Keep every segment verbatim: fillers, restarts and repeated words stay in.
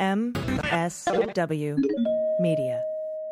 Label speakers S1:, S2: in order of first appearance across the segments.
S1: M S W Media.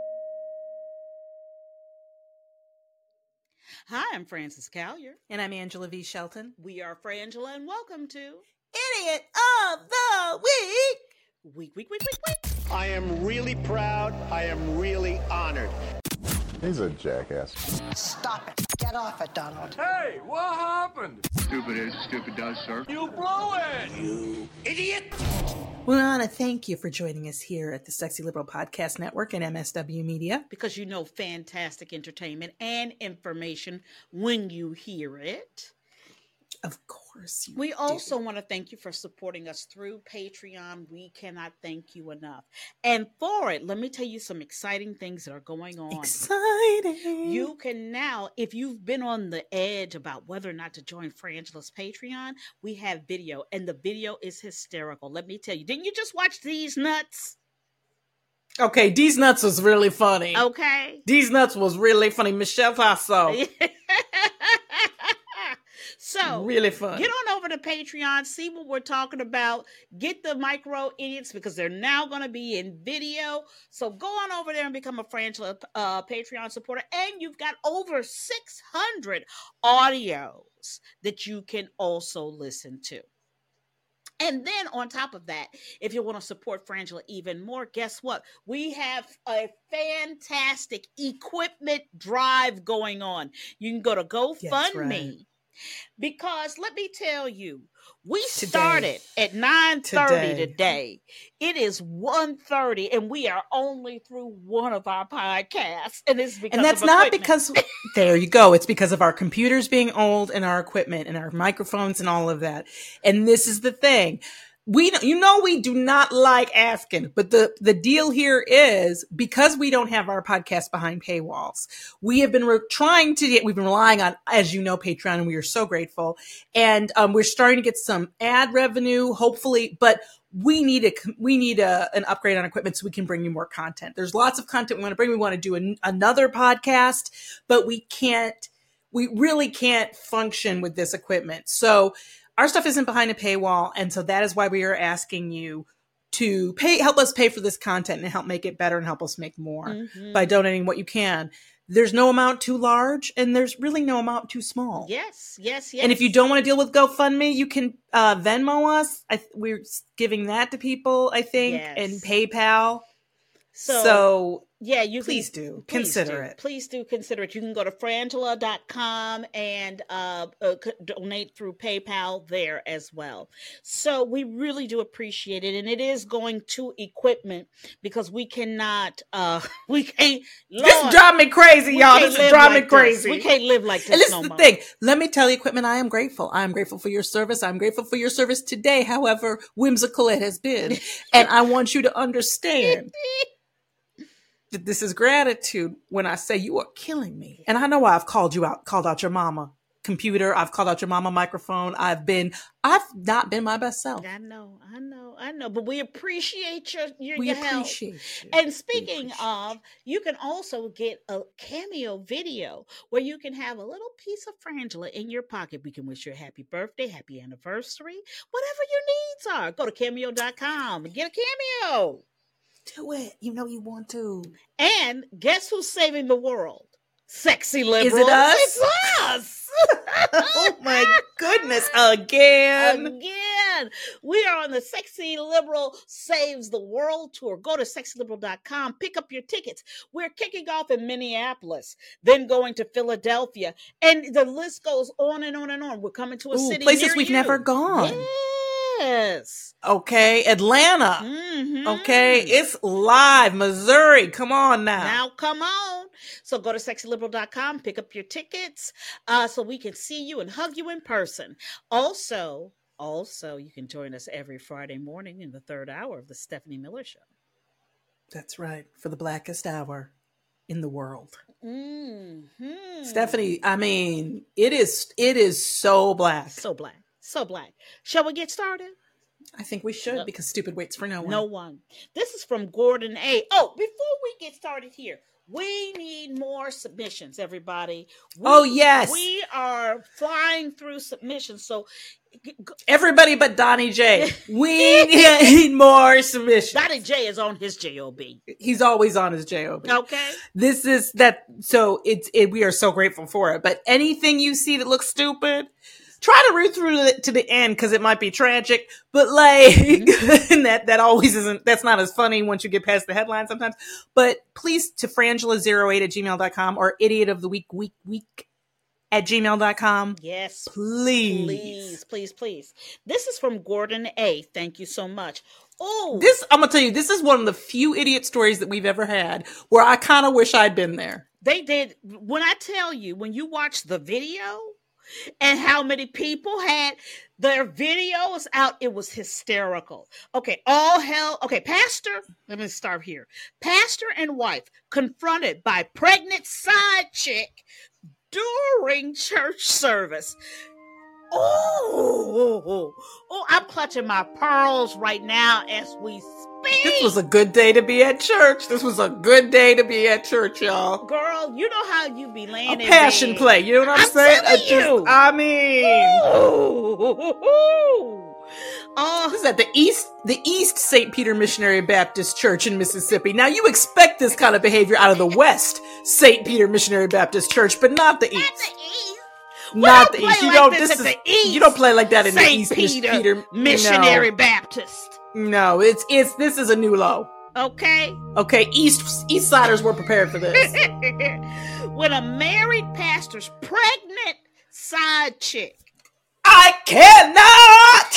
S2: Hi, I'm Frances Callier.
S3: And I'm Angela V. Shelton.
S2: We are Frangela, and welcome to
S3: Idiot of the Week.
S2: Week, Week, Week, Week, Week.
S4: I am really proud. I am really honored.
S5: He's a jackass.
S6: Stop it. Get off it, Donald.
S7: Hey, what happened?
S8: Stupid is, stupid does, sir.
S7: You blew it!
S4: You idiot!
S3: We want to thank you for joining us here at the Sexy Liberal Podcast Network and M S W Media.
S2: Because you know fantastic entertainment and information when you hear it.
S3: Of course you
S2: We
S3: do.
S2: also want to thank you for supporting us through Patreon. We cannot thank you enough. And for it, let me tell you some exciting things that are going on.
S3: Exciting.
S2: You can now, if you've been on the edge about whether or not to join Frangela's Patreon, we have video, and the video is hysterical. Let me tell you, didn't you just watch These Nuts?
S3: Okay, These Nuts was really funny.
S2: Okay.
S3: These Nuts was really funny. Michelle Tasso.
S2: So,
S3: really fun.
S2: Get on over to Patreon, see what we're talking about. Get the micro idiots because they're now going to be in video. So go on over there and become a Frangela uh, Patreon supporter. And you've got over six hundred audios that you can also listen to. And then on top of that, if you want to support Frangela even more, guess what? We have a fantastic equipment drive going on. You can go to GoFundMe.
S3: Right.
S2: Because let me tell you, we
S3: Today.
S2: started at nine thirty
S3: Today.
S2: today. It is one thirty, and we are only through one of our podcasts. And it's because
S3: And that's
S2: of
S3: not
S2: equipment.
S3: because, there you go. It's because of our computers being old and our equipment and our microphones and all of that. And this is the thing. We, you know, we do not like asking, but the, the deal here is because we don't have our podcast behind paywalls, we have been re- trying to get, we've been relying on, as you know, Patreon, and we are so grateful. And um, we're starting to get some ad revenue, hopefully, but we need a, we need a, an upgrade on equipment so we can bring you more content. There's lots of content we want to bring. We want to do an, another podcast, but we can't, we really can't function with this equipment. So our stuff isn't behind a paywall, and so that is why we are asking you to pay, help us pay for this content and help make it better and help us make more
S2: Mm-hmm.
S3: by donating what you can. There's no amount too large, and there's really no amount too small.
S2: Yes, yes, yes.
S3: And if you don't want to deal with GoFundMe, you can uh, Venmo us. I th- we're giving that to people, I think,
S2: Yes.
S3: and PayPal.
S2: So,
S3: So,
S2: yeah, you
S3: please
S2: can,
S3: do
S2: please
S3: consider
S2: do.
S3: it.
S2: Please do consider it. You can go to frangela dot com and uh, uh, c- donate through PayPal there as well. So we really do appreciate it, and it is going to equipment because we cannot, uh, we can't.
S3: This
S2: Lord,
S3: drive me crazy,
S2: we
S3: y'all.
S2: can't
S3: This is
S2: live
S3: driving
S2: like
S3: me crazy.
S2: this. We can't live like this
S3: And this
S2: no
S3: is the
S2: more.
S3: thing. Let me tell you, equipment, I am grateful. I am grateful for your service. I'm grateful for your service today, however whimsical it has been. And I want you to understand that this is gratitude when I say you are killing me. And I know why I've called you out, called out your mama computer. I've called out your mama microphone. I've been, I've not been my best self.
S2: I know, I know, I know, but we appreciate your your,
S3: We
S2: your help.
S3: appreciate you.
S2: And
S3: We
S2: speaking
S3: appreciate
S2: of, you can also get a cameo video where you can have a little piece of Frangela in your pocket. We can wish you a happy birthday, happy anniversary, whatever your needs are. Go to cameo dot com and get a cameo.
S3: Do it. You know you want to.
S2: And guess who's saving the world? Sexy liberals.
S3: Is it us?
S2: It's us.
S3: Oh my goodness. Again.
S2: Again, we are on the Sexy Liberal Saves the World tour. Go to sexy liberal dot com, pick up your tickets. We're kicking off in Minneapolis, then going to Philadelphia, and the list goes on and on and on. We're coming to a
S3: Ooh,
S2: city
S3: places
S2: near
S3: we've
S2: you.
S3: never gone.
S2: Yes.
S3: Okay. Atlanta.
S2: Mhm.
S3: Okay. It's live. Missouri. Come on now.
S2: Now, come on. So go to sexy liberal dot com, pick up your tickets uh, so we can see you and hug you in person. Also, also, you can join us every Friday morning in the third hour of the Stephanie Miller Show.
S3: That's right. For the blackest hour in the world.
S2: Mm-hmm.
S3: Stephanie, I mean, it is it is so black.
S2: So black. So black. Shall we get started?
S3: I think we should
S2: Yep.
S3: because stupid waits for no one.
S2: No one. This is from Gordon A. Oh, before we get started here, we need more submissions, everybody. We,
S3: Oh, yes.
S2: We are flying through submissions. So
S3: Everybody but Donnie J. We need more submission.
S2: Donnie J is on his job.
S3: He's always on his job.
S2: Okay.
S3: This is that. So it's it, we are so grateful for it. But anything you see that looks stupid, try to read through it to the end because it might be tragic. But like mm-hmm. that that always isn't. That's not as funny once you get past the headline sometimes. But please to frangela zero eight at gmail dot com or idiot of the week week week. At gmail dot com.
S2: Yes.
S3: Please.
S2: Please, please, please. This is from Gordon A. Thank you so much. Oh.
S3: This, I'm going to tell you, this is one of the few idiot stories that we've ever had where I kind of wish I'd been there.
S2: They did. When I tell you, when you watch the video and how many people had their videos out, it was hysterical. Okay. All hell. Okay. Pastor, let me start here. Pastor and wife confronted by pregnant side chick during church service. Oh, oh, I'm clutching my pearls right now as we speak.
S3: This was a good day to be at church. This was a good day to be at church, y'all.
S2: Girl, you know how you be laying
S3: a
S2: in
S3: passion
S2: bed.
S3: play. You know what I'm,
S2: I'm
S3: saying? I,
S2: you.
S3: just, I mean,
S2: oh, uh,
S3: this is at the East, the East Saint Peter Missionary Baptist Church in Mississippi. Now you expect this kind of behavior out of the West Saint Peter Missionary Baptist Church, but not the East.
S2: Not the East.
S3: Not the East. You
S2: like
S3: don't.
S2: This
S3: This
S2: is
S3: is
S2: the East.
S3: You don't play like that in
S2: Saint
S3: the East
S2: Peter,
S3: Peter
S2: Missionary
S3: no.
S2: Baptist.
S3: No, it's it's this is a new low.
S2: Okay.
S3: Okay, East East Siders were prepared for this.
S2: When a married pastor's pregnant side chick.
S3: I cannot.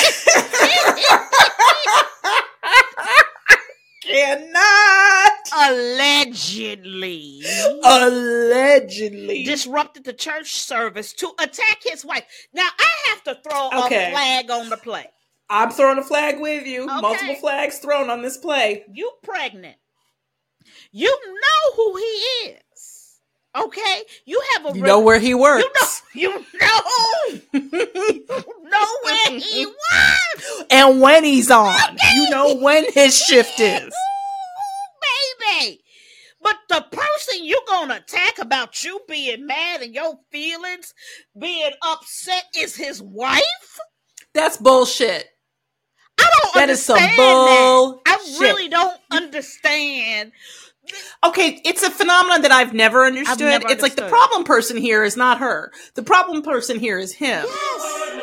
S3: cannot.
S2: Allegedly.
S3: Allegedly.
S2: Disrupted the church service to attack his wife. Now I have to throw
S3: okay.
S2: a flag on the play.
S3: I'm throwing a flag with you.
S2: Okay.
S3: Multiple flags thrown on this play.
S2: You pregnant. You know who he is. Okay? You have a...
S3: You know where he works.
S2: You know... You know... you know where he works.
S3: And when he's on. Okay. You know when his shift is.
S2: Ooh, baby. But the person you're going to attack about you being mad and your feelings being upset is his wife?
S3: That's bullshit.
S2: I don't
S3: that is some
S2: understand
S3: bull.
S2: that. I really don't understand.
S3: Okay, it's a phenomenon that I've never understood.
S2: I've never
S3: it's
S2: understood.
S3: like the problem person here is not her. The problem person here is him.
S2: Yes.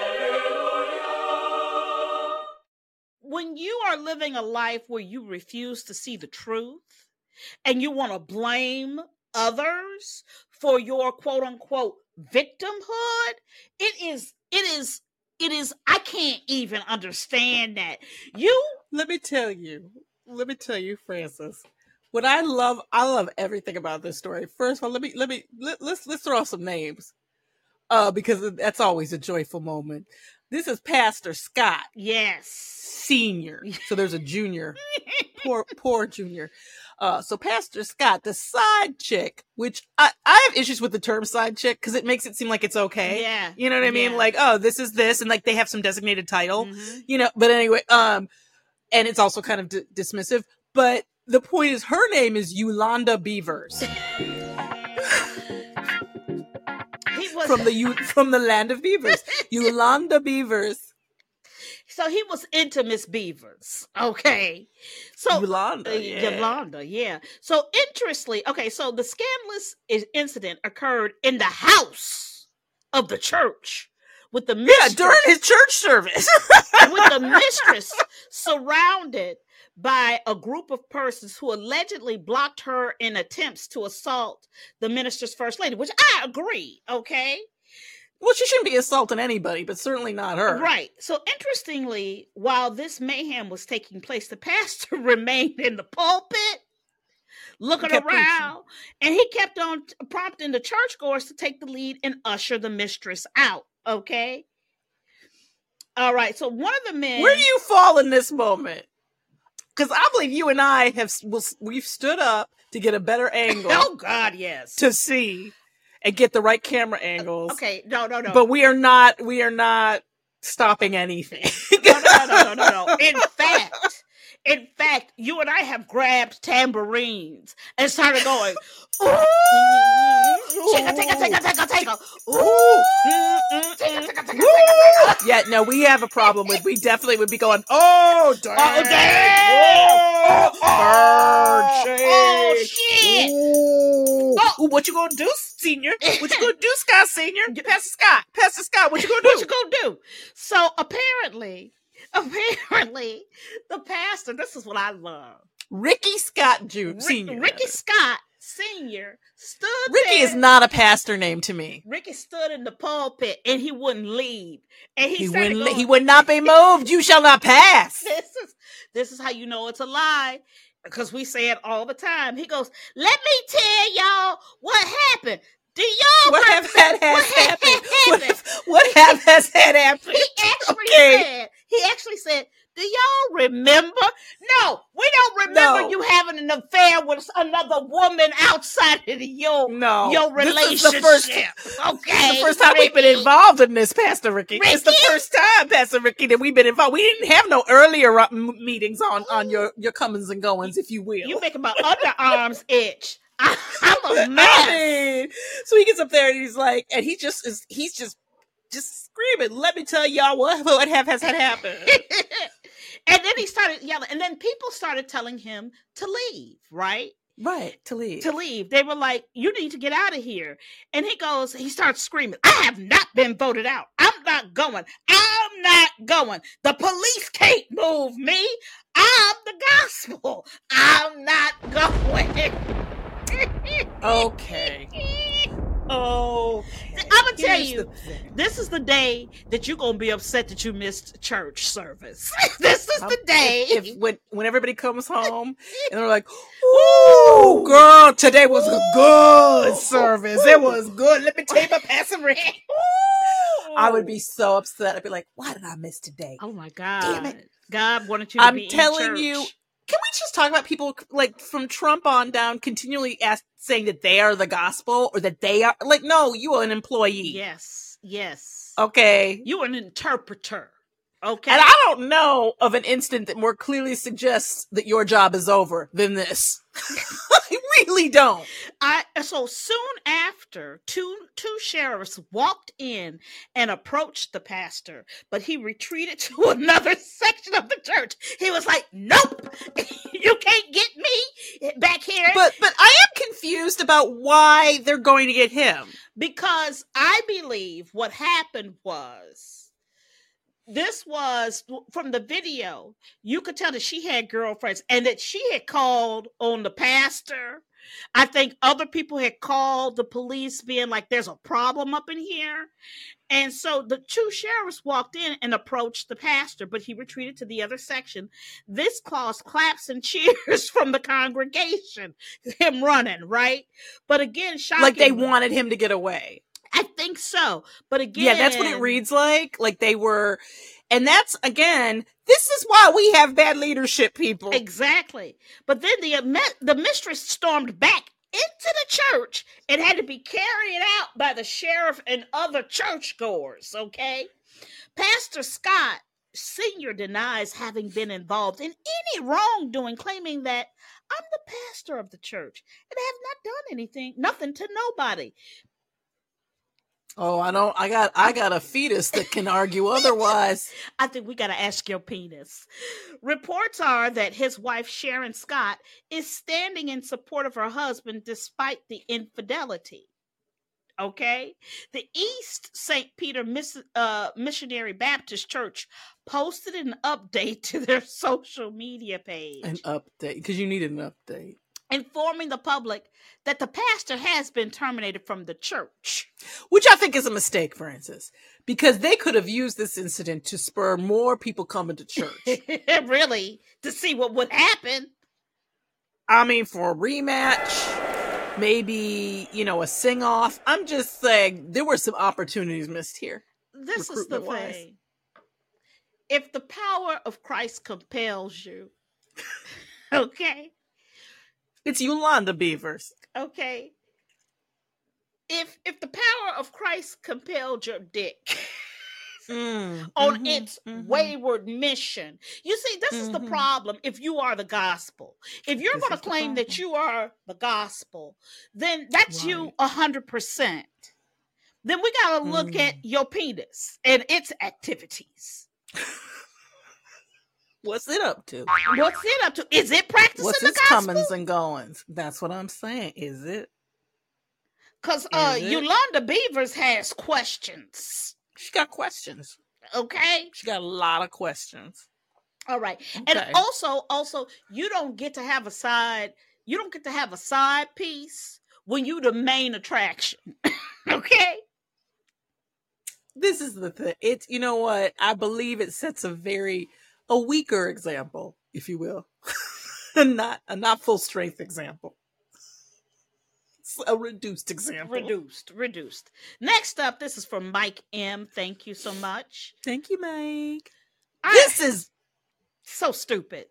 S2: When you are living a life where you refuse to see the truth and you want to blame others for your quote unquote victimhood, it is, it is, it is, I can't even understand that. You,
S3: let me tell you, let me tell you, Francis, what I love, I love everything about this story. First of all, let me, let me, let, let's, let's throw out some names, uh, because that's always a joyful moment. This is Pastor Scott.
S2: Yes.
S3: Senior. So there's a junior. poor, poor junior. Uh, so Pastor Scott, the side chick, which I, I have issues with the term side chick because it makes it seem like it's okay.
S2: Yeah.
S3: You know what I mean?
S2: Yeah.
S3: Like, oh, this is this. And like they have some designated title,
S2: Mm-hmm.
S3: you know, but anyway, um, and it's also kind of d- dismissive, but the point is her name is Yolanda Beavers.
S2: Was,
S3: from the from the land of beavers, Yolanda Beavers.
S2: So he was into Miss Beavers, okay. So
S3: Yolanda,
S2: uh,
S3: yeah.
S2: Yolanda, yeah. So interestingly, okay. So the scandalous incident occurred in the house of the church with the mistress,
S3: yeah during his church service,
S2: with the mistress surrounded by a group of persons who allegedly blocked her in attempts to assault the minister's first lady, which I agree, okay?
S3: Well, she shouldn't be assaulting anybody, but certainly not her.
S2: Right. So interestingly, while this mayhem was taking place, the pastor remained in the pulpit, looking around, preaching. And he kept on prompting the churchgoers to take the lead and usher the mistress out, okay? All right, so one of the men...
S3: Where do you fall in this moment? Because I believe you and I have we've stood up to get a better angle.
S2: Oh God, yes.
S3: To see and get the right camera angles.
S2: Okay, no, no, no.
S3: But we are not we are not stopping anything.
S2: no, no, no, no, no, no. In fact, in fact, fact, you and I have grabbed tambourines and started going, ooh, ticka, ticka, ticka, ticka, ticka, ooh, ticka, ticka, ticka, ticka.
S3: Yeah, no, we have a problem with, we definitely would be going, oh, dang.
S2: Oh, dang.
S3: Oh, bird
S2: Oh,
S3: shake.
S2: shit.
S3: Ooh.
S2: Oh.
S3: Ooh, what you gonna do, Senior? What you gonna do, Scott Senior? Pastor Scott, Pastor Scott, what you gonna do?
S2: What you gonna do? So apparently, apparently, the pastor, this is what I love.
S3: Ricky Scott Junior
S2: Rick,
S3: Senior.
S2: Ricky Scott Senior stood
S3: Ricky
S2: there.
S3: is not a pastor name to me.
S2: Ricky stood in the pulpit and he wouldn't leave. And he,
S3: He
S2: started
S3: wouldn't.
S2: going,
S3: He would not be moved. You shall not pass.
S2: This is this is how you know it's a lie. Because we say it all the time. He goes, let me tell y'all what happened. Do y'all
S3: What have that
S2: remember
S3: has
S2: what
S3: happened? What,
S2: happened?
S3: have- what have has had happened?
S2: He actually
S3: Okay.
S2: said, he actually said, do y'all remember? No, we don't remember
S3: No.
S2: you having an affair with another woman outside of your,
S3: No.
S2: your
S3: This
S2: relationship.
S3: is the first-
S2: okay.
S3: It's the first time we've been
S2: Ricky.
S3: involved in this, Pastor Ricky. It's the
S2: Ricky?
S3: first time, Pastor Ricky, that we've been involved. We didn't have no earlier uh, m- meetings on, on your, your comings and goings, if you will.
S2: You making my underarms itch. I, I'm a
S3: I
S2: mess.
S3: mean, so he gets up there and he's like, and he just is, he's just, just screaming. Let me tell y'all what, what have has had happened.
S2: And then he started yelling, and then people started telling him to leave, right?
S3: Right, to leave.
S2: To leave. They were like, you need to get out of here. And he goes, he starts screaming, I have not been voted out. I'm not going. I'm not going. The police can't move me. I'm the gospel. I'm not going.
S3: Okay. Oh,
S2: I'm gonna tell
S3: Here's
S2: you,
S3: the thing.
S2: this is the day that you're gonna be upset that you missed church service. This is the day.
S3: If, if when when everybody comes home and they're like, "Ooh, girl, today was a good service. It was good." Let me tell you about Pastor Ricky. I would be so upset. I'd be like, "Why did I miss today?"
S2: Oh my God.
S3: Damn it.
S2: God wanted you to
S3: I'm
S2: be in
S3: telling
S2: church.
S3: you. Can we just talk about people like from Trump on down continually ask, saying that they are the gospel or that they are like, no, you are an employee.
S2: Yes, yes.
S3: Okay.
S2: You are an interpreter. Okay.
S3: And I don't know of an instant that more clearly suggests that your job is over than this. I really don't.
S2: I so soon after, two two sheriffs walked in and approached the pastor, but he retreated to another section of the church. He was like, "Nope, you can't get me back here."
S3: But but I am confused about why they're going to get him.
S2: Because I believe what happened was, this was from the video, you could tell that she had girlfriends and that she had called on the pastor. I think other people had called the police being like, there's a problem up in here. And so the two sheriffs walked in and approached the pastor, but he retreated to the other section. This caused claps and cheers from the congregation, him running, right? But again, shocking.
S3: Like they wanted him to get away.
S2: I think so. But again,
S3: Yeah, that's what it reads like. Like they were, and that's again, this is why we have bad leadership, people.
S2: Exactly. But then the the mistress stormed back into the church and had to be carried out by the sheriff and other churchgoers, okay? Pastor Scott Senior denies having been involved in any wrongdoing, claiming that I'm the pastor of the church and I have not done anything, nothing to nobody.
S3: Oh, I don't. I got. I got a fetus that can argue otherwise.
S2: I think we got to ask your penis. Reports are that his wife, Sharon Scott, is standing in support of her husband despite the infidelity. Okay? The East Saint Peter Miss, uh, Missionary Baptist Church posted an update to their social media page.
S3: An update, because you needed an update.
S2: Informing the public that the pastor has been terminated from the church.
S3: Which I think is a mistake, Francis, because they could have used this incident to spur more people coming to church.
S2: Really? To see what would happen?
S3: I mean, for a rematch, maybe, you know, a sing-off. I'm just saying there were some opportunities missed here.
S2: This is the
S3: recruitment-wise.
S2: thing. If the power of Christ compels you, okay?
S3: It's Yolanda Beavers.
S2: Okay. If if the power of Christ compelled your dick,
S3: mm,
S2: on
S3: mm-hmm,
S2: its
S3: mm-hmm.
S2: wayward mission. You see, this mm-hmm. is the problem if you are the gospel. If you're going to claim that you are the gospel, then that's right. you one hundred percent. Then we got to look mm. at your penis and its activities.
S3: What's it up to?
S2: What's it up to? Is it practicing
S3: What's
S2: the
S3: its
S2: gospel?
S3: comings and goings? That's what I'm saying. Is it?
S2: Because uh, Yolanda Beavers has questions.
S3: She got questions.
S2: Okay.
S3: She got a lot of questions.
S2: All right. Okay. And also, also, you don't get to have a side, you don't get to have a side piece when you the main attraction. Okay.
S3: This is the thing. It's, you know what? I believe it sets a very, a weaker example, if you will. not, a not full strength example. A reduced example.
S2: Reduced, reduced. Next up, this is from Mike M. Thank you so much.
S3: Thank you, Mike.
S2: I,
S3: this is
S2: so stupid.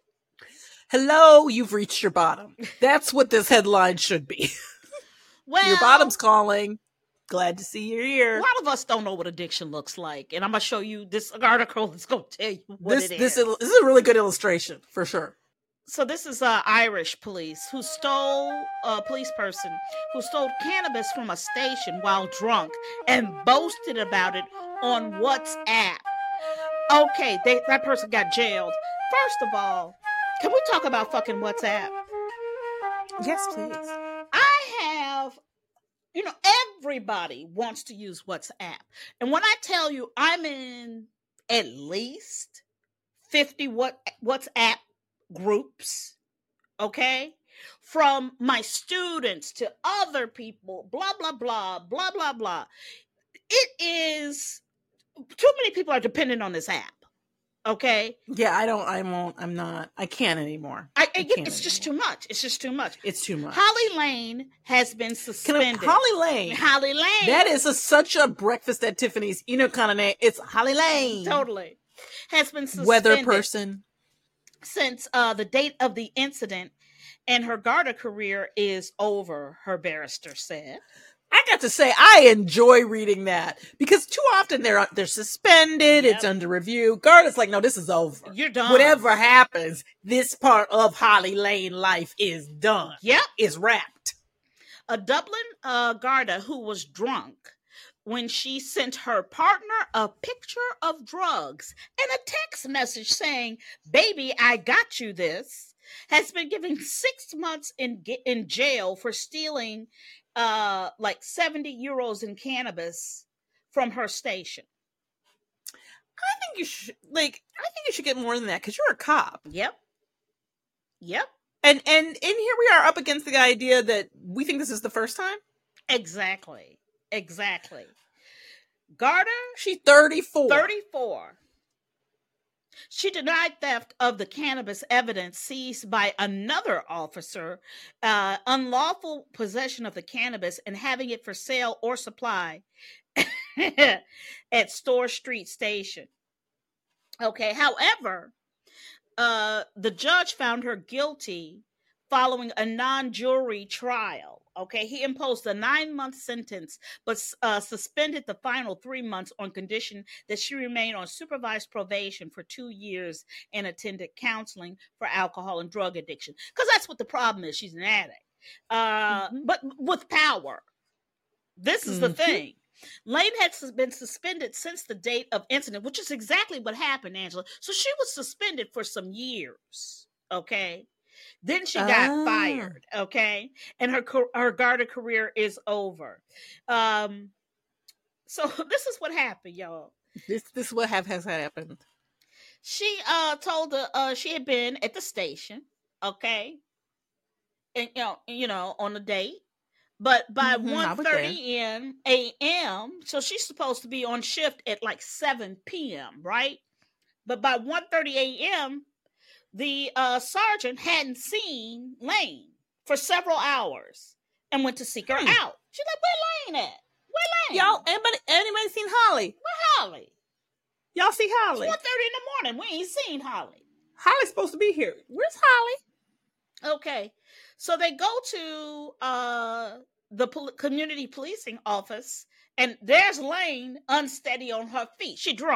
S3: Hello, you've reached your bottom. That's what this headline should be.
S2: Well,
S3: your bottom's calling. Glad to see you're here.
S2: A lot of us don't know what addiction looks like, and I'm gonna show you this article that's gonna tell you what
S3: this,
S2: it
S3: this
S2: is.
S3: is. This is a really good illustration for sure.
S2: So this is uh, Irish police who stole a uh, police person who stole cannabis from a station while drunk and boasted about it on WhatsApp. Okay, they, that person got jailed. First of all, can we talk about fucking WhatsApp?
S3: Yes, please.
S2: I have, you know, everybody wants to use WhatsApp. And when I tell you I'm in at least fifty what WhatsApp groups, okay, from my students to other people, blah blah blah blah blah blah. It is too many people are dependent on this app. Okay.
S3: Yeah, I don't. I won't. I'm not. I can't anymore.
S2: I, I,
S3: I
S2: it's
S3: can't
S2: just
S3: anymore.
S2: too much. It's just too much.
S3: It's too much.
S2: Holly Lane has been suspended.
S3: I, Holly Lane.
S2: Holly Lane.
S3: That is a, such a breakfast at Tiffany's, you know, kind of name. It's Holly Lane.
S2: Totally. Has been suspended.
S3: Weather person.
S2: Since uh, the date of the incident, and her Garda career is over, her barrister said.
S3: I got to say, I enjoy reading that because too often they're they're suspended, yep. It's under review. Garda's like, no, this is over.
S2: You're done.
S3: Whatever happens, this part of Holly Lane life is done.
S2: Yep.
S3: Is wrapped.
S2: A Dublin uh, Garda who was drunk when she sent her partner a picture of drugs and a text message saying, baby, I got you this, has been given six months in in jail for stealing uh like seventy euros in cannabis from her station.
S3: I think you should like I think you should get more than that because you're a cop.
S2: Yep. Yep.
S3: And and and here we are up against the idea that we think this is the first time.
S2: Exactly. Exactly. Garda,
S3: she's thirty-four.
S2: thirty-four. She denied theft of the cannabis evidence seized by another officer, uh, unlawful possession of the cannabis, and having it for sale or supply at Store Street Station. Okay, however, uh, the judge found her guilty following a non-jury trial. Okay, he imposed a nine-month sentence, but uh, suspended the final three months on condition that she remain on supervised probation for two years and attended counseling for alcohol and drug addiction. Because that's what the problem is. She's an addict, uh, mm-hmm. but with power. This is mm-hmm. the thing. Lane had been suspended since the date of incident, which is exactly what happened, Angela. So she was suspended for some years, okay? Then she got oh. fired, okay? And her her Garda career is over. Um, so this is what happened, y'all.
S3: This this is what have, has happened.
S2: She uh told the uh she had been at the station, okay, and you know you know on a date, but by mm-hmm, one thirty a.m. so she's supposed to be on shift at like seven p.m. right? But by one thirty a.m. the uh, sergeant hadn't seen Lane for several hours and went to seek her hmm. out. She's like, where Lane at? Where Lane?
S3: Y'all, anybody, anybody seen Holly?
S2: Where Holly?
S3: Y'all see Holly?
S2: It's one thirty in the morning. We ain't seen Holly.
S3: Holly's supposed to be here. Where's Holly?
S2: Okay. So they go to uh, the pol- community policing office, and there's Lane unsteady on her feet. She drunk.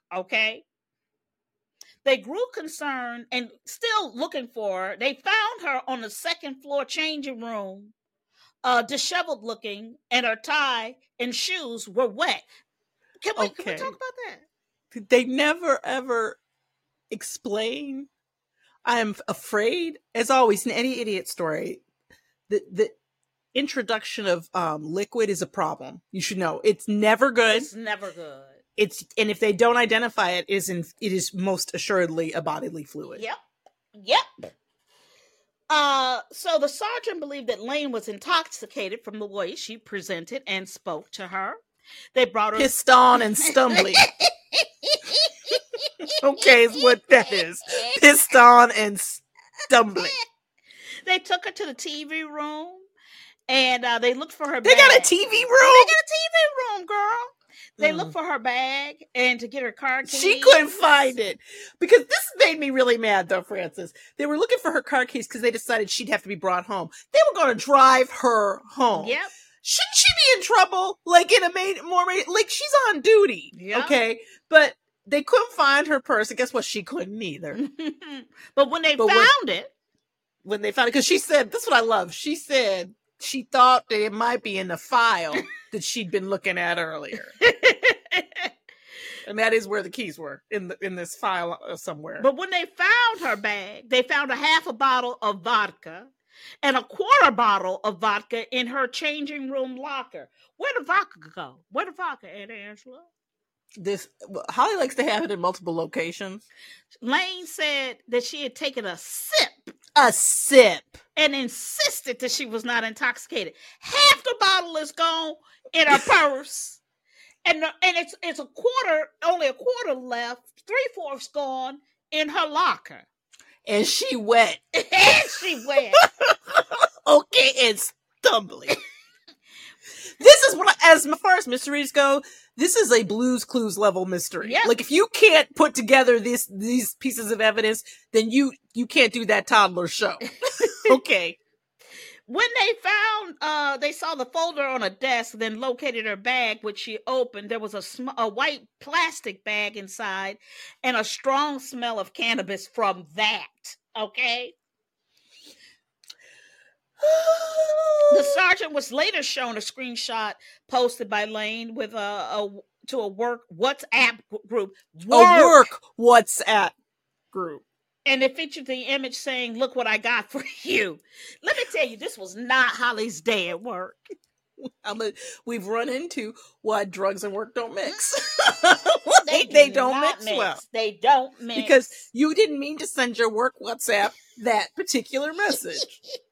S2: Okay. They grew concerned and still looking for her. They found her on the second floor changing room, uh, disheveled looking, and her tie and shoes were wet. Can we,
S3: Okay.
S2: can we talk about that?
S3: They never ever explain. I'm afraid, as always, in any idiot story, the the introduction of um, liquid is a problem. You should know it's never good.
S2: It's never good.
S3: It's and if they don't identify it, is in it is most assuredly a bodily fluid.
S2: Yep. Yep. Uh, so the sergeant believed that Lane was intoxicated from the way she presented and spoke to her. They brought her
S3: Pissed on and stumbling. Okay, is what that is. Pissed on and stumbling.
S2: They took her to the T V room, and uh, they looked for her
S3: They
S2: bag.
S3: got a T V room?
S2: They got a T V room, girl. They
S3: Mm.
S2: looked for her bag and to get her car keys.
S3: She couldn't find it. Because this made me really mad, though, Francis. They were looking for her car keys because they decided she'd have to be brought home. They were going to drive her home.
S2: Yep.
S3: Shouldn't she be in trouble? Like, in a main, more, main, like, she's on duty.
S2: Yeah.
S3: Okay? But they couldn't find her purse. And guess what? She couldn't either.
S2: But when they
S3: But when-
S2: found it,
S3: When they found it, because she said, this is what I love. She said she thought that it might be in the file that she'd been looking at earlier. And that is where the keys were, in the, in this file uh, somewhere.
S2: but when they found her bag, they found a half a bottle of vodka and a quarter bottle of vodka in her changing room locker. Where did vodka go? Where did vodka, Aunt Angela?
S3: This Holly likes to have it in multiple locations.
S2: Lane said that she had taken a sip
S3: A sip.
S2: and insisted that she was not intoxicated. Half the bottle is gone in her purse, and the, and it's it's a quarter, only a quarter left. Three fourths gone in her locker,
S3: And she wet.
S2: and she went.
S3: Okay, and stumbling. This is what, I, as far as mysteries go, this is a Blue's Clues level mystery.
S2: Yep.
S3: Like, if you can't put together this these pieces of evidence, then you you can't do that toddler show. Okay.
S2: When they found, uh, they saw the folder on a desk, then located her bag, which she opened. There was a, sm- a white plastic bag inside and a strong smell of cannabis from that. Okay. The sergeant was later shown a screenshot posted by Lane with a, a to a work WhatsApp group.
S3: A work WhatsApp group.
S2: And it featured the image saying, "Look what I got for you." Let me tell you, this was not Holly's day at work.
S3: I'm a, we've run into why drugs and work don't mix.
S2: They,
S3: they
S2: do
S3: don't
S2: not
S3: mix, well.
S2: They don't mix.
S3: Because you didn't mean to send your work WhatsApp that particular message.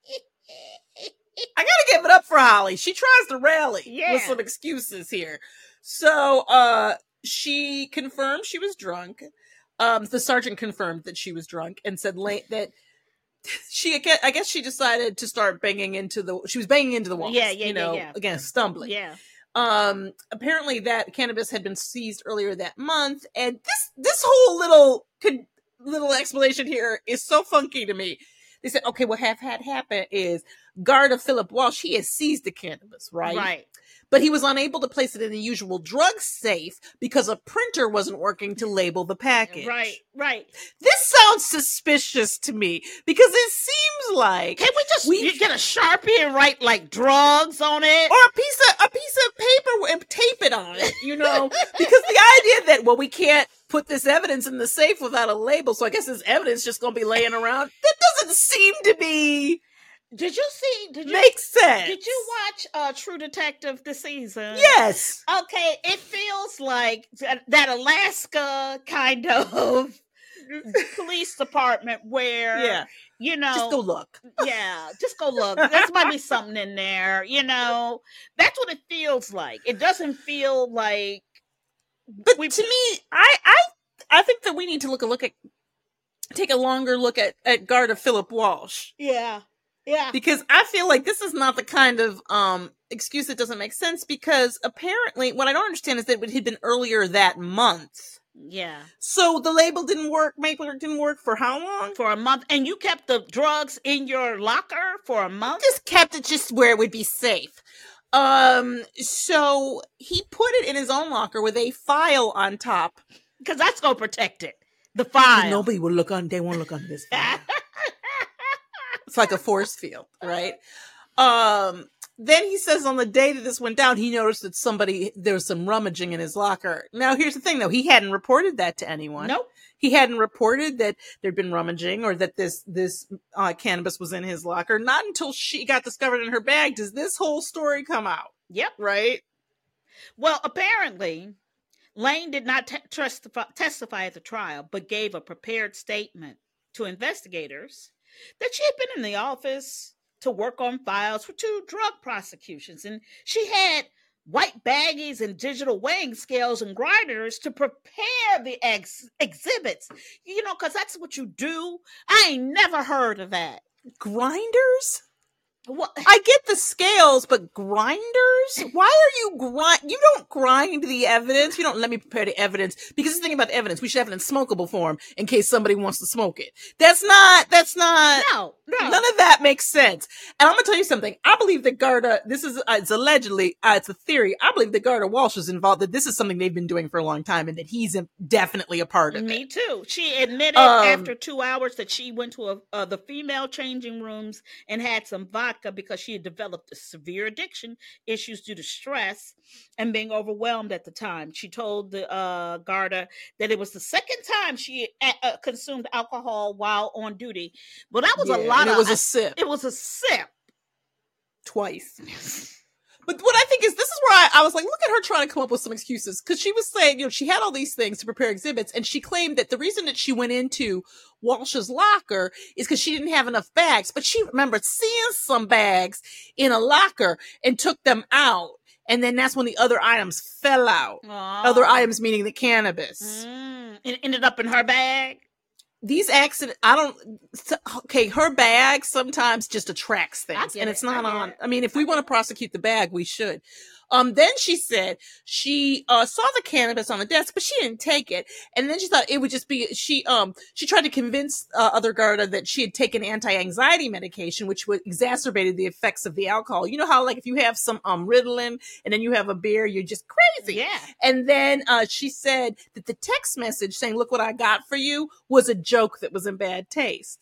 S3: I gotta give it up for Holly. She tries to rally
S2: Yeah.
S3: with some excuses here. So, uh, she confirmed she was drunk. Um, the sergeant confirmed that she was drunk and said late that she, I guess she decided to start banging into the, she was banging into the walls.
S2: Yeah, yeah,
S3: you know,
S2: yeah, yeah.
S3: again, stumbling.
S2: Yeah.
S3: Um, apparently that cannabis had been seized earlier that month. And this, this whole little, little explanation here is so funky to me. They said, okay, what have had happen is guard of Philip Walsh, he has seized the cannabis, right?
S2: Right.
S3: But he was unable to place it in the usual drug safe because a printer wasn't working to label the package.
S2: Right. Right.
S3: This sounds suspicious to me because it seems like
S2: Can we just
S3: We-
S2: you get a Sharpie and write like drugs on it?
S3: or a piece of a piece of paper and tape it on it, you know, because the idea that, well, we can't put this evidence in the safe without a label, so I guess this evidence just gonna be laying around. That doesn't seem to be
S2: Did you see? Did you
S3: make sense.
S2: Did you watch uh, True Detective this season?
S3: Yes.
S2: Okay, it feels like that, that Alaska kind of police department where,
S3: Yeah.
S2: you know,
S3: Just go look.
S2: yeah, just go look. There might be something in there, you know. That's what it feels like. It doesn't feel like
S3: But
S2: we-
S3: to me, I, I I think that we need to look a look at take a longer look at, at guard of Philip Walsh.
S2: yeah, yeah.
S3: Because I feel like this is not the kind of um excuse that doesn't make sense, because apparently what I don't understand is that it had been earlier that month.
S2: Yeah.
S3: So the label didn't work, Maple didn't work for how long?
S2: For a month. And you kept the drugs in your locker for a month?
S3: Just kept it just where it would be safe. Um, so he put it in his own locker with a file on top
S2: Because that's going to protect it. The file.
S3: Nobody will look on, they won't look on this file. It's like a force field, right? Um, then he says on the day that this went down, he noticed that somebody, there was some rummaging in his locker. Now, here's the thing, though. He hadn't reported that to anyone.
S2: Nope.
S3: He hadn't reported that there'd been rummaging or that this this uh, cannabis was in his locker. Not until she got discovered in her bag does this whole story come out.
S2: Yep.
S3: Right?
S2: Well, apparently, Lane did not te- testify, testify at the trial, but gave a prepared statement to investigators that she had been in the office to work on files for two drug prosecutions. And she had white baggies and digital weighing scales and grinders to prepare the ex- exhibits. You know, because that's what you do. I ain't never heard of that.
S3: Grinders?
S2: What?
S3: I get the scales, but grinders? Why are you grind? You don't grind the evidence. You don't let me prepare the evidence because the thing about the evidence, we should have it in smokable form in case somebody wants to smoke it. That's not. That's not.
S2: No, no.
S3: None of that makes sense. And I'm gonna tell you something. I believe that Garda. This is. Uh, it's allegedly. Uh, it's a theory. I believe that Garda Walsh is involved. That this is something they've been doing for a long time, and that he's in, definitely a part of
S2: Me
S3: it.
S2: too. She admitted
S3: Um,
S2: after two hours that she went to a, uh, the female changing rooms and had some vodka because she had developed a severe addiction issues due to stress and being overwhelmed at the time. She told the uh, Garda that it was the second time she uh, uh, consumed alcohol while on duty. Well, that was
S3: Yeah,
S2: a lot
S3: and
S2: of.
S3: it was a sip.
S2: It was a sip.
S3: Twice. But what I think is, this is where I, I was like, look at her trying to come up with some excuses. Because she was saying, you know, she had all these things to prepare exhibits. And she claimed that the reason that she went into Walsh's locker is because she didn't have enough bags. But she remembered seeing some bags in a locker and took them out. And then that's when the other items fell out.
S2: Aww.
S3: Other items meaning the cannabis.
S2: Mm. It ended up in her bag.
S3: These accidents, I don't, okay, her bag sometimes just attracts
S2: I
S3: things.
S2: get
S3: And
S2: it,
S3: it's not
S2: I get
S3: on,
S2: it.
S3: I mean, if we want to prosecute the bag, we should. Um, then she said she, uh, saw the cannabis on the desk, but she didn't take it. And then she thought it would just be, she, um, she tried to convince, uh, other Garda that she had taken anti-anxiety medication, which would exacerbated the effects of the alcohol. You know how, like, if you have some, um, Ritalin and then you have a beer, you're just crazy.
S2: Yeah.
S3: And then, uh, she said that the text message saying, look what I got for you, was a joke that was in bad taste.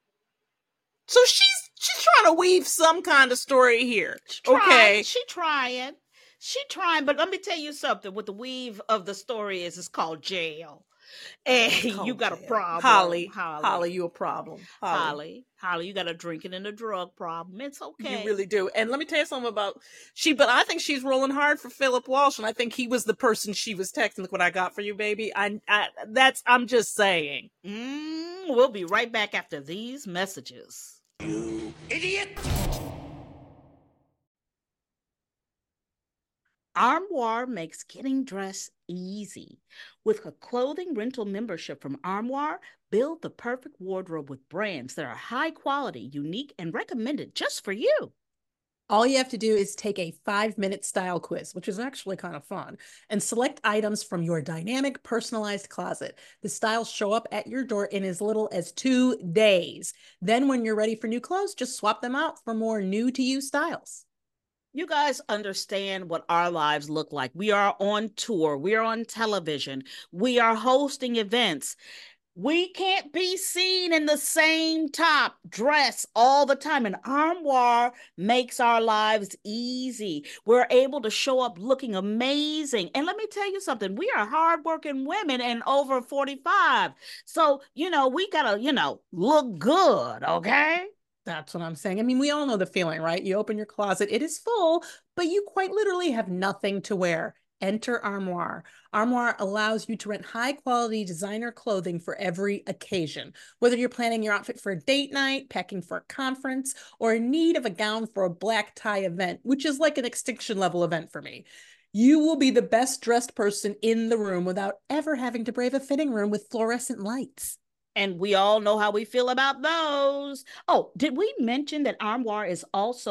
S3: So she's, she's trying to weave some kind of story here.
S2: She trying,
S3: Okay.
S2: She trying. She trying, but let me tell you something. What the weave of the story is, is called jail. And
S3: Oh,
S2: you got a
S3: yeah.
S2: problem.
S3: Holly,
S2: Holly.
S3: Holly, you a problem. Holly.
S2: Holly. Holly, you got a drinking and a drug problem. It's okay.
S3: You really do. And let me tell you something about she, but I think she's rolling hard for Philip Walsh. And I think he was the person she was texting. Look what I got for you, baby. I, I that's, I'm just saying.
S2: Mm, we'll be right back after these messages.
S7: You idiot!
S2: Armoire makes getting dressed easy. With a clothing rental membership from Armoire, build the perfect wardrobe with brands that are high quality, unique, and recommended just for you.
S9: All you have to do is take a five-minute style quiz, which is actually kind of fun, and select items from your dynamic, personalized closet. The styles show up at your door in as little as two days. Then when you're ready for new clothes, just swap them out for more new-to-you styles.
S2: You guys understand what our lives look like. We are on tour. We are on television. We are hosting events. We can't be seen in the same top dress all the time. And Armoire makes our lives easy. We're able to show up looking amazing. And let me tell you something. We are hardworking women and over forty-five. So, you know, we got to, you know, look good, okay?
S9: That's what I'm saying. I mean, we all know the feeling, right? You open your closet, it is full, but you quite literally have nothing to wear. Enter Armoire. Armoire allows you to rent high-quality designer clothing for every occasion. Whether you're planning your outfit for a date night, packing for a conference, or in need of a gown for a black tie event, which is like an extinction level event for me. You will be the best dressed person in the room without ever having to brave a fitting room with fluorescent lights.
S2: And we all know how we feel about those. Oh, did we mention that Armoire is also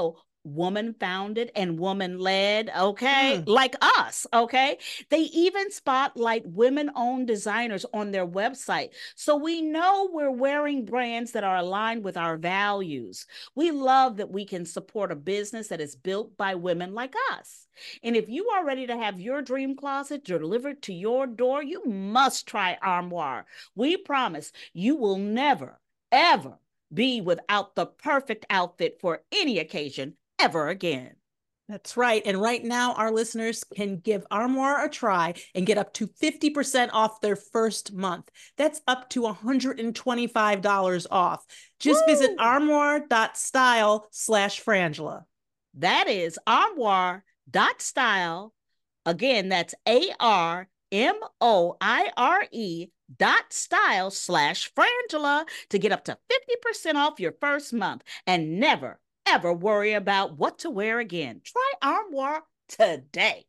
S2: woman founded and woman led, okay?
S3: Mm.
S2: Like us, okay? They even spotlight women owned designers on their website. So we know we're wearing brands that are aligned with our values. We love that we can support a business that is built by women like us. And if you are ready to have your dream closet delivered to your door, you must try Armoire. We promise you will never, ever be without the perfect outfit for any occasion ever again.
S9: That's right. And right now, our listeners can give Armoire a try and get up to fifty percent off their first month. That's up to one hundred twenty-five dollars off. Just
S2: Woo!
S9: visit armoire.style slash Frangela.
S2: That is armoire.style. Again, that's A R M O I R E dot style slash Frangela to get up to fifty percent off your first month and never, ever worry about what to wear again. Try Armoire today.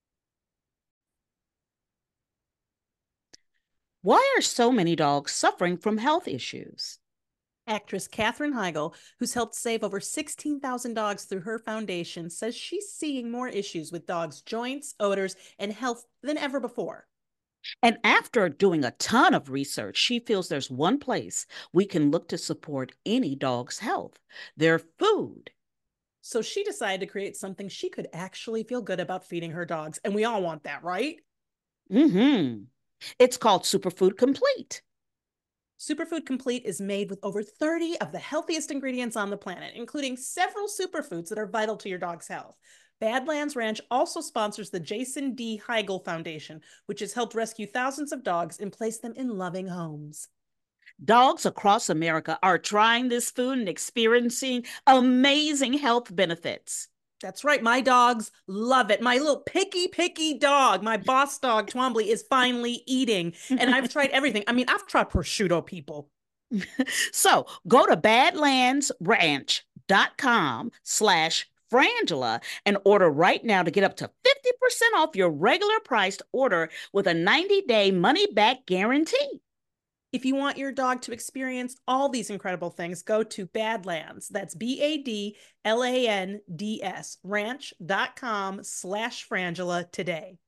S2: Why are so many dogs suffering from health issues?
S9: Actress Katherine Heigl, who's helped save over sixteen thousand dogs through her foundation, says she's seeing more issues with dogs' joints, odors, and health than ever before.
S2: And after doing a ton of research, she feels there's one place we can look to support any dog's health: their food.
S9: So she decided to create something she could actually feel good about feeding her dogs. And we all want that, right?
S2: Mm-hmm. It's called Superfood Complete.
S9: Superfood Complete is made with over thirty of the healthiest ingredients on the planet, including several superfoods that are vital to your dog's health. Badlands Ranch also sponsors the Jason D. Heigl Foundation, which has helped rescue thousands of dogs and place them in loving homes.
S2: Dogs across America are trying this food and experiencing amazing health benefits.
S9: That's right. My dogs love it. My little picky, picky dog, my boss dog, Twombly, is finally eating. And I've tried everything. I mean, I've tried prosciutto, people.
S2: So go to badlandsranch.com slash Frangela and order right now to get up to fifty percent off your regular priced order with a ninety day money back guarantee.
S9: If you want your dog to experience all these incredible things, go to Badlands. That's B A D L A N D S, ranch.com slash Frangela today.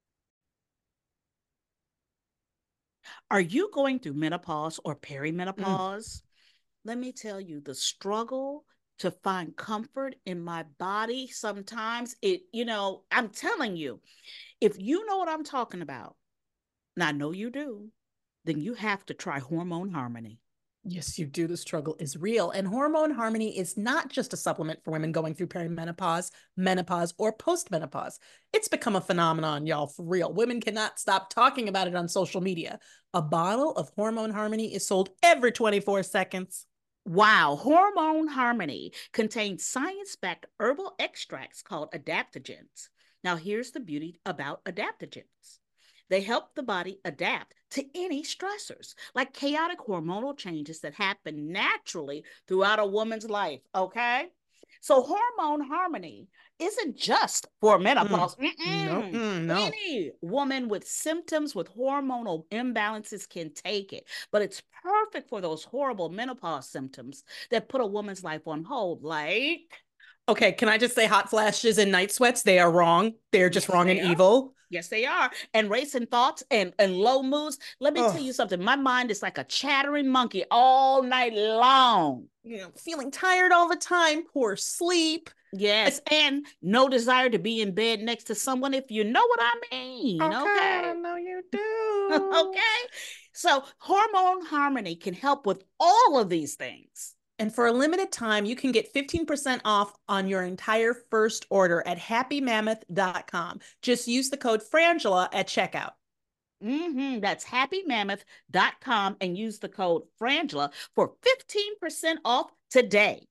S2: Are you going through menopause or perimenopause? Mm. Let me tell you, the struggle to find comfort in my body, sometimes it, you know, I'm telling you, if you know what I'm talking about, and I know you do, then you have to try Hormone Harmony.
S9: Yes, you do. The struggle is real. And Hormone Harmony is not just a supplement for women going through perimenopause, menopause, or postmenopause. It's become a phenomenon, y'all, for real. Women cannot stop talking about it on social media. A bottle of Hormone Harmony is sold every twenty-four seconds.
S2: Wow. Hormone Harmony contains science-backed herbal extracts called adaptogens. Now, here's the beauty about adaptogens. They help the body adapt to any stressors, like chaotic hormonal changes that happen naturally throughout a woman's life, okay? So Hormone Harmony isn't just for menopause. Mm.
S9: No, mm, no.
S2: Any woman with symptoms with hormonal imbalances can take it, but it's perfect for those horrible menopause symptoms that put a woman's life on hold, like...
S9: Okay, can I just say hot flashes and night sweats? They are wrong. They're just
S2: yes,
S9: wrong and
S2: are.
S9: evil.
S2: Yes, they are. And racing thoughts and, and low moods. Let me Ugh. tell you something. My mind is like a chattering monkey all night long.
S9: You know, feeling tired all the time, poor sleep.
S2: Yes, and no desire to be in bed next to someone, if you know what I mean. Okay, okay?
S9: I know you do.
S2: Okay. So Hormone Harmony can help with all of these things.
S9: And for a limited time, you can get fifteen percent off on your entire first order at happy mammoth dot com. Just use the code Frangela at checkout.
S2: Mm-hmm. That's happy mammoth dot com and use the code Frangela for fifteen percent off today.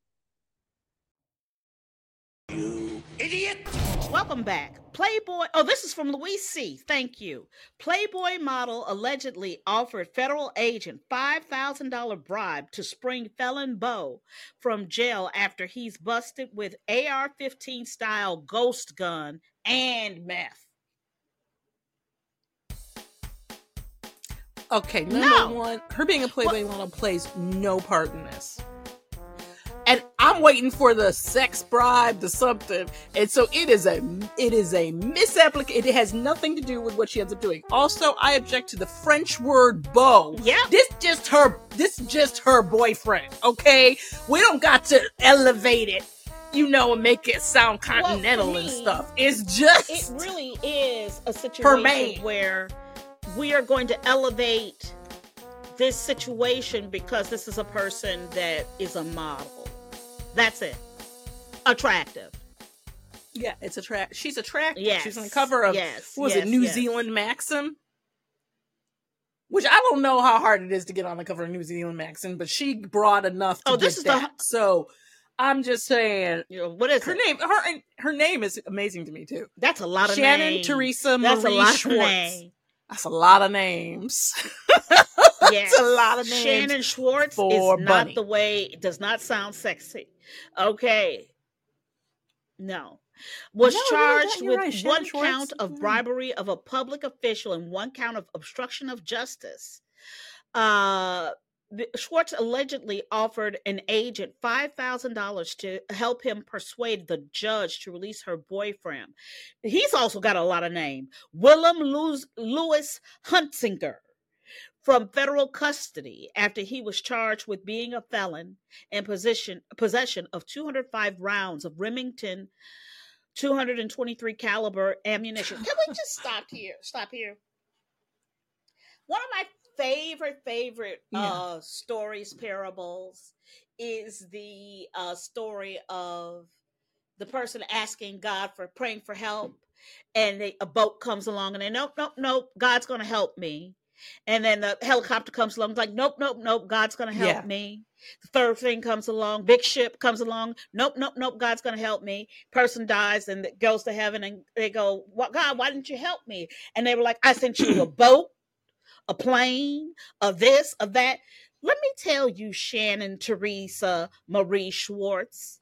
S2: You idiot! Welcome back. Playboy, oh, this is from Louise C. Thank you. Playboy model allegedly offered federal agent five thousand dollars bribe to spring felon Bo from jail after he's busted with A R fifteen style ghost gun and meth.
S9: Okay, number no. one, her being a Playboy model plays no part in this.
S2: And I
S3: I'm waiting for the sex bribe, the something. And so it is a it is a misapplication. It has nothing to do with what she ends up doing. Also, I object to the French word beau.
S2: Yeah.
S3: This just her this just her boyfriend, okay? We don't got to elevate it, you know, and make it sound continental
S2: well,
S3: and
S2: me,
S3: stuff. It's just
S2: it really is a
S3: her
S2: situation
S3: maid.
S2: where we are going to elevate this situation because this is a person that is a model. That's it. Attractive.
S3: Yeah, it's attract. She's attractive.
S2: Yes.
S3: She's on the cover of
S2: yes.
S3: what was
S2: yes,
S3: it, New
S2: yes.
S3: Zealand Maxim? Which I don't know how hard it is to get on the cover of New Zealand Maxim, but she brought enough to
S2: Oh,
S3: get
S2: this is
S3: that.
S2: the.
S3: So I'm just saying,
S2: You know, what is
S3: her
S2: it?
S3: name. Her her name is amazing to me too.
S2: That's a lot of
S3: Shannon
S2: names.
S3: Teresa
S2: That's
S3: Marie
S2: a lot
S3: Schwartz.
S2: Of names.
S3: That's a lot of names.
S2: Yes.
S3: That's a lot of names.
S2: Shannon Schwartz
S3: for
S2: is not
S3: Bunny.
S2: the way. It does not sound sexy. Okay. No. Was
S3: No, you're right,
S2: charged
S3: you're
S2: with
S3: right. Shannon
S2: one
S3: Schwartz.
S2: count of
S3: Mm.
S2: bribery of a public official and one count of obstruction of justice. Uh, the- Schwartz allegedly offered an agent five thousand dollars to help him persuade the judge to release her boyfriend. He's also got a lot of name. Willem Louis, Louis Huntsinger, from federal custody after he was charged with being a felon and possession, possession of two hundred five rounds of Remington two twenty-three caliber ammunition. Can we just stop here? Stop here. One of my favorite, favorite
S3: Yeah.
S2: uh, stories, parables, is the uh, story of the person asking God for praying for help, and they, a boat comes along, and they nope, nope, nope, God's going to help me. And then the helicopter comes along, like, nope, nope, nope, God's going to help
S3: Yeah.
S2: me. The third thing comes along, big ship comes along, nope, nope, nope, God's going to help me. Person dies and it goes to heaven, and they go, what, God, why didn't you help me? And they were like, I sent you a boat, a plane, a this, a that. Let me tell you, Shannon Teresa Marie Schwartz,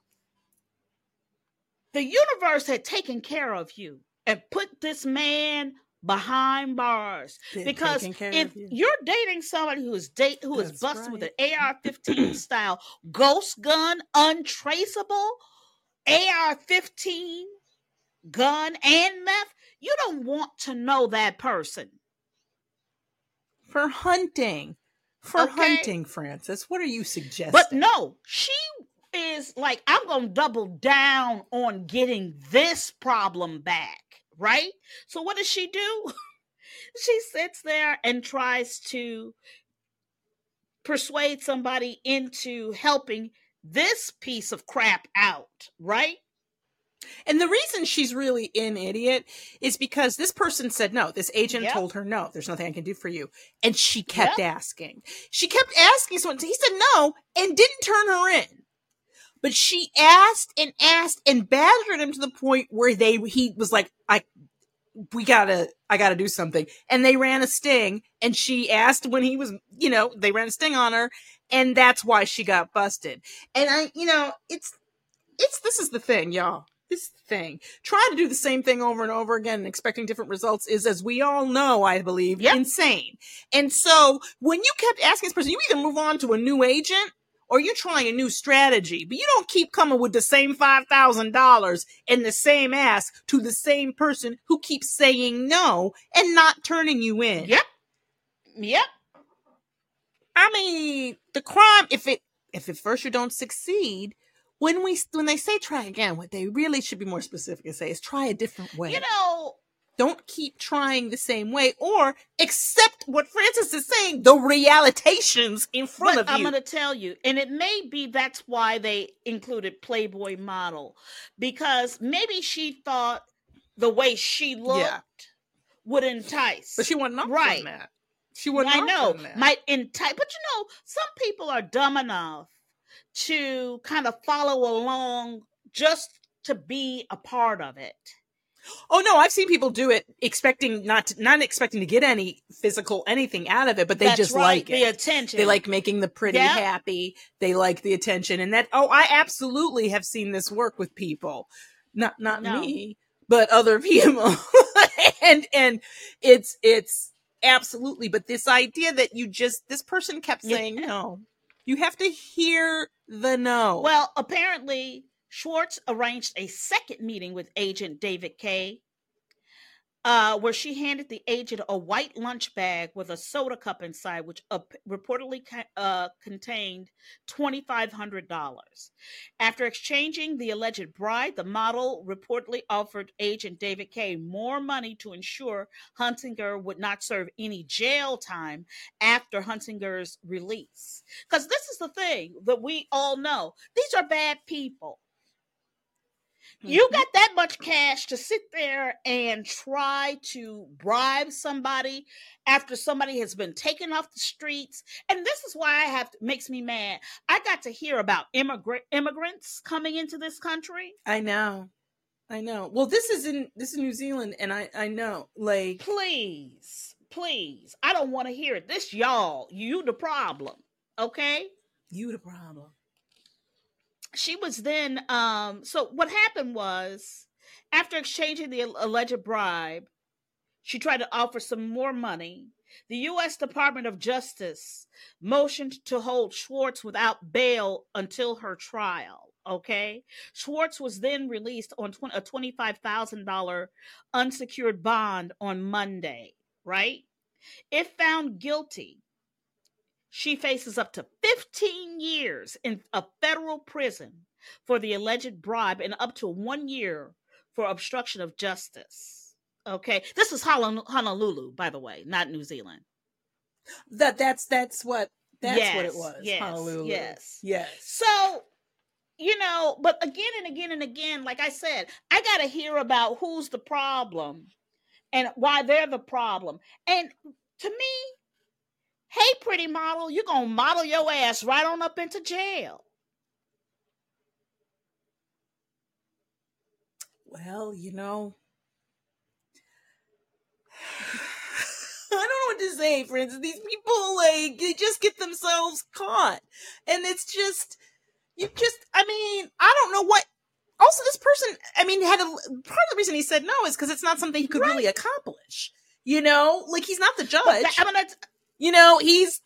S2: the universe had taken care of you and put this man behind bars.
S3: Been
S2: Because
S3: taking care
S2: if
S3: of you.
S2: you're dating somebody who is date who is
S3: That's
S2: busted with
S3: right.
S2: an A R fifteen style ghost gun, untraceable A R fifteen gun and meth, you don't want to know that person.
S3: For hunting. For
S2: Okay.
S3: hunting, Francis. What are you suggesting?
S2: But no, she is like, I'm going to double down on getting this problem back, right? So what does she do? She sits there and tries to persuade somebody into helping this piece of crap out, right?
S3: And the reason she's really an idiot is because this person said no. This agent
S2: Yep.
S3: told her no, there's nothing I can do for you. And she kept
S2: Yep.
S3: asking. She kept asking someone. He said no and didn't turn her in. But she asked and asked and badgered him to the point where they he was like, I we gotta I gotta do something. And they ran a sting, and she asked when he was, you know, they ran a sting on her, and that's why she got busted. And I, you know, it's it's this is the thing, y'all. This is the thing. Trying to do the same thing over and over again and expecting different results is, as we all know, I believe,
S2: Yep.
S3: insane. And so when you kept asking this person, you either move on to a new agent or you're trying a new strategy, but you don't keep coming with the same five thousand dollars and the same ask to the same person who keeps saying no and not turning you in.
S2: Yep. Yep.
S3: I mean, the crime, if it, if at first you don't succeed, when we, when they say try again, what they really should be more specific and say is try a different way.
S2: You know,
S3: Don't keep trying the same way, or accept what Francis is saying, the realizations in front
S2: but
S3: of
S2: I'm
S3: you.
S2: going to tell you, and it may be that's why they included Playboy model, because maybe she thought the way she looked
S3: Yeah.
S2: would entice.
S3: But she wasn't offering
S2: Right.
S3: that. She wasn't
S2: I know,
S3: offering that.
S2: might entice, but you know, some people are dumb enough to kind of follow along just to be a part of it.
S3: Oh no, I've seen people do it expecting not to, not expecting to get any physical anything out of it, but they
S2: That's
S3: just
S2: right,
S3: like
S2: the
S3: it.
S2: attention.
S3: They like making the pretty
S2: Yep.
S3: happy. They like the attention, and that. Oh, I absolutely have seen this work with people. Not not
S2: No.
S3: me, but other people. and and it's it's absolutely. But this idea that you just this person kept
S2: Yeah.
S3: saying no. You have to hear the no.
S2: Well, apparently, Schwartz arranged a second meeting with agent David Kay, uh, where she handed the agent a white lunch bag with a soda cup inside, which uh, reportedly uh, contained two thousand five hundred dollars. After exchanging the alleged bribe, the model reportedly offered agent David Kay more money to ensure Hunsinger would not serve any jail time after Hunsinger's release. Because this is the thing that we all know. These are bad people. You got that much cash to sit there and try to bribe somebody after somebody has been taken off the streets. And this is why I have to, makes me mad. I got to hear about immigrant immigrants coming into this country.
S3: I know. I know. Well, this is in this is New Zealand, and I, I know. Like,
S2: please, please. I don't want to hear it. This y'all, you the problem. Okay?
S3: You the problem.
S2: She was then, um, so what happened was, after exchanging the alleged bribe, she tried to offer some more money. The U S Department of Justice motioned to hold Schwartz without bail until her trial, okay? Schwartz was then released on a twenty-five thousand dollars unsecured bond on Monday, right? If found guilty, she faces up to fifteen years in a federal prison for the alleged bribe and up to one year for obstruction of justice. Okay, this is Honolulu, by the way, not New Zealand.
S3: That that's that's what that's
S2: yes,
S3: what it was.
S2: Yes,
S3: Honolulu.
S2: yes,
S3: yes.
S2: So, you know, but again and again and again, like I said, I got to hear about who's the problem and why they're the problem. And to me, hey, pretty model, you're going to model your ass right on up into jail.
S3: Well, you know, I don't know what to say, friends. These people, like, they just get themselves caught. And it's just, you just, I mean, I don't know what. Also, this person, I mean, had a, part of the reason he said no is because it's not something he could right. really accomplish. You know, like, he's not the judge.
S2: That, I mean, that's,
S3: You know, he's,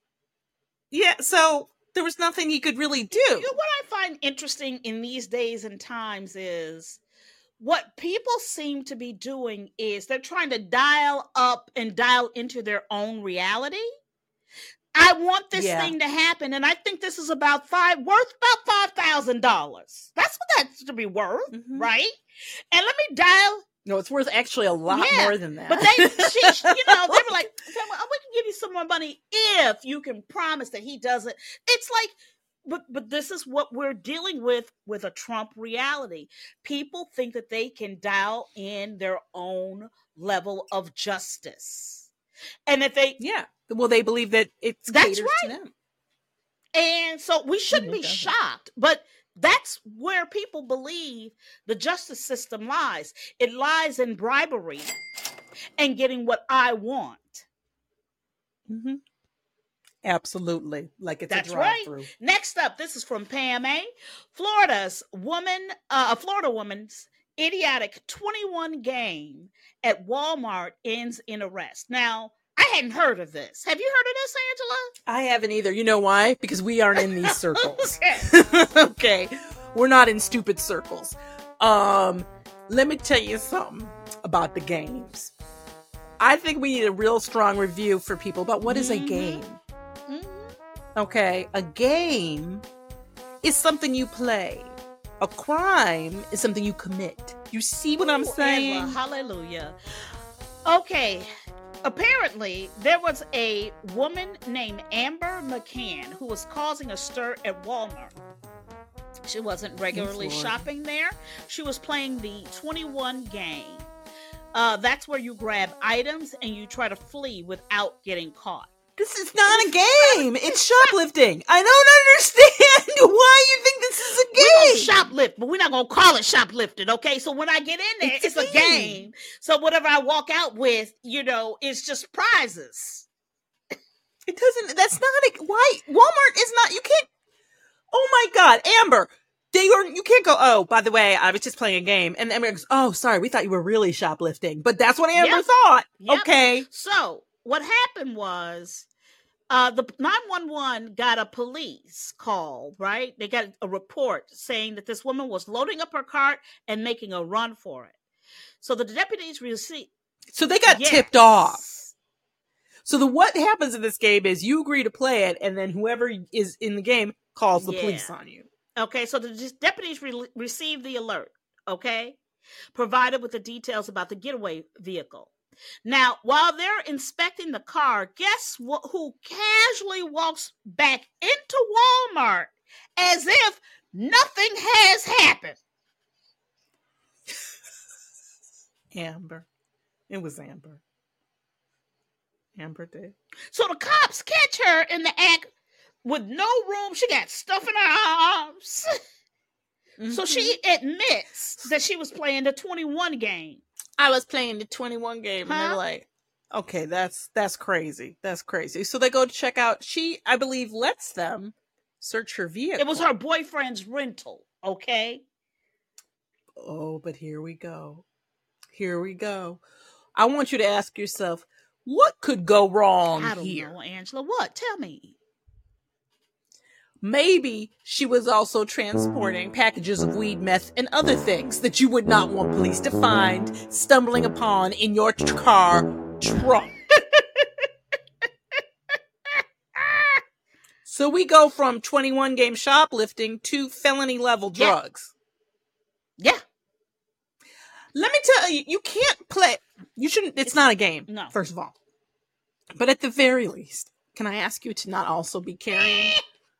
S3: yeah, so there was nothing he could really do.
S2: You know, what I find interesting in these days and times is what people seem to be doing is they're trying to dial up and dial into their own reality. I want this yeah. thing to happen, and I think this is about five, worth about five thousand dollars. That's what that's to be worth, mm-hmm. right? And let me dial.
S3: No, it's worth actually a lot yeah, more than that.
S2: But they, she, you know, they were like, well, we can give you some more money if you can promise that he doesn't. It's like, but but this is what we're dealing with with a Trump reality. People think that they can dial in their own level of justice. And if they...
S3: Yeah. Well, they believe that it's
S2: that's
S3: caters
S2: right.
S3: to them.
S2: And so we shouldn't be shocked. But that's where people believe the justice system lies. It lies in bribery and getting what I want.
S3: Mm-hmm. Absolutely. Like it's
S2: That's
S3: a drive-through.
S2: Right. Next up, this is from Pam A. Florida's woman, uh, a Florida woman's idiotic twenty-one game at Walmart ends in arrest. Now, I hadn't heard of this. Have you heard of this, Angela?
S3: I haven't either. You know why? Because we aren't in these circles.
S2: okay.
S3: okay. We're not in stupid circles. Um, let me tell you something about the games. I think we need a real strong review for people about what is mm-hmm. a game. Mm-hmm. Okay. A game is something you play. A crime is something you commit. You see what I'm Ooh, saying?
S2: Angela, hallelujah. Okay. Apparently, there was a woman named Amber McCann who was causing a stir at Walmart. She wasn't regularly shopping there. She was playing the twenty-one game. Uh, that's where you grab items and you try to flee without getting caught.
S3: This is not a game. It's shoplifting. I don't understand why you think this is a game.
S2: We're gonna shoplift, but we're not gonna call it shoplifting, okay? So when I get in there, it's, it's a, game. a game. So whatever I walk out with, you know, it's just prizes.
S3: It doesn't. That's not a. Why Walmart is not. You can't. Oh my God, Amber. They are. You can't go. Oh, by the way, I was just playing a game, and Amber goes, "Oh, sorry, we thought you were really shoplifting." But that's what Amber
S2: yep.
S3: thought.
S2: Yep.
S3: Okay.
S2: So what happened was Uh, the nine one one got a police call, right? They got a report saying that this woman was loading up her cart and making a run for it. So the deputies received.
S3: So they got
S2: yes.
S3: tipped off. So the what happens in this game is you agree to play it, and then whoever is in the game calls the
S2: yeah.
S3: police on you.
S2: Okay, so the deputies re- received the alert, okay, provided with the details about the getaway vehicle. Now, while they're inspecting the car, guess wh- who casually walks back into Walmart as if nothing has happened?
S3: Amber. It was Amber. Amber did.
S2: So the cops catch her in the act with no room. She got stuff in her arms. Mm-hmm. So she admits that she was playing the twenty-one game.
S3: I was playing the twenty-one game,
S2: huh?
S3: and they're like, okay, that's that's crazy. That's crazy. So they go to check out. She, I believe, lets them search her vehicle.
S2: It was her boyfriend's rental, okay?
S3: Oh, but here we go. Here we go. I want you to ask yourself, what could go wrong
S2: I don't
S3: here?
S2: know, Angela. What? Tell me.
S3: Maybe she was also transporting packages of weed, meth, and other things that you would not want police to find stumbling upon in your tr- car trunk. So we go from twenty-one game shoplifting to felony level
S2: Yeah.
S3: drugs.
S2: Yeah.
S3: Let me tell you, you can't play. You shouldn't. It's, it's not a game.
S2: No.
S3: First of all, but at the very least, can I ask you to not also be carrying?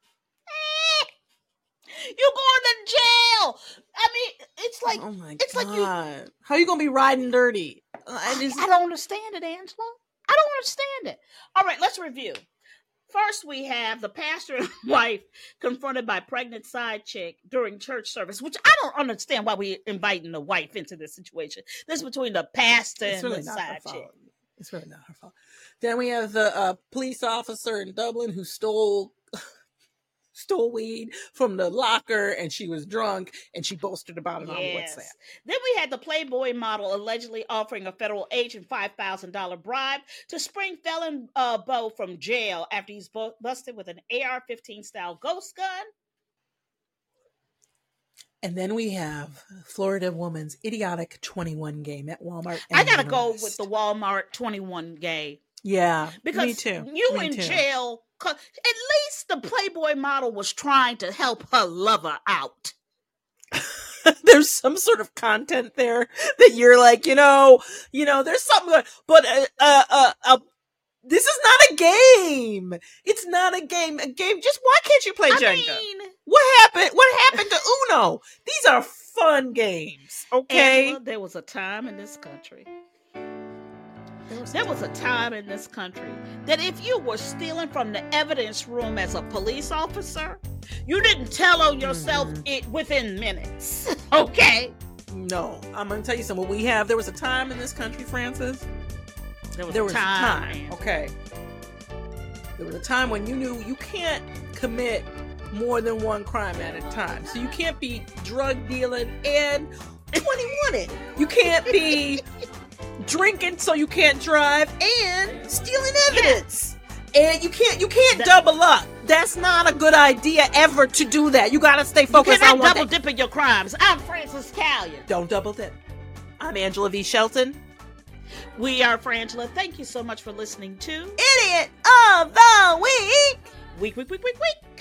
S2: You're going to jail. I mean, it's like,
S3: oh my
S2: it's
S3: God.
S2: like you.
S3: How are you gonna be riding dirty? I, just...
S2: I don't understand it, Angela. I don't understand it. All right, let's review. First, we have the pastor and wife confronted by pregnant side chick during church service, which I don't understand why we're inviting the wife into this situation. This is between the pastor
S3: it's
S2: and
S3: really
S2: the
S3: not
S2: side
S3: her
S2: chick.
S3: fault. It's really not her fault. Then we have the uh, police officer in Dublin who stole stole weed from the locker, and she was drunk, and she boasted about it
S2: Yes.
S3: on WhatsApp.
S2: Then we had the Playboy model allegedly offering a federal agent five thousand dollars bribe to spring felon uh, Bo from jail after he's bu- busted with an A R fifteen style ghost gun.
S3: And then we have Florida woman's idiotic twenty-one game at Walmart.
S2: I gotta
S3: and
S2: go
S3: rest.
S2: with the Walmart twenty-one game.
S3: Yeah,
S2: Because
S3: me too.
S2: you
S3: Me
S2: in
S3: too.
S2: jail, at least the Playboy model was trying to help her lover out.
S3: There's some sort of content there that you're like, you know, you know, there's something going, but uh, uh, uh, uh, this is not a game. It's not a game. A game. Just why can't you play
S2: I
S3: Jenga?
S2: mean,
S3: What happened? What happened to Uno? These are fun games. Okay.
S2: Angela, there was a time in this country. There was, there was a time in this country that if you were stealing from the evidence room as a police officer, you didn't tell on yourself
S3: Mm-hmm.
S2: it within minutes. Okay?
S3: No, I'm gonna tell you something. What we have, there was a time in this country, Francis.
S2: There was,
S3: There
S2: a,
S3: was
S2: time,
S3: a time.
S2: man.
S3: Okay. There was a time when you knew you can't commit more than one crime at a time. So you can't be drug dealing and twenty-one-ing. You can't be drinking so you can't drive and stealing evidence. And you can't you can't
S2: That-
S3: double up. That's not a good idea ever to do that. You gotta stay
S2: You
S3: focused
S2: cannot
S3: on one
S2: double
S3: thing.
S2: dip in your crimes. I'm Francis Callion.
S3: Don't double dip. I'm Angela V. Shelton.
S2: We are Frangela. Thank you so much for listening to
S3: Idiot of the week.
S2: Week, Week, Week, Week, Week.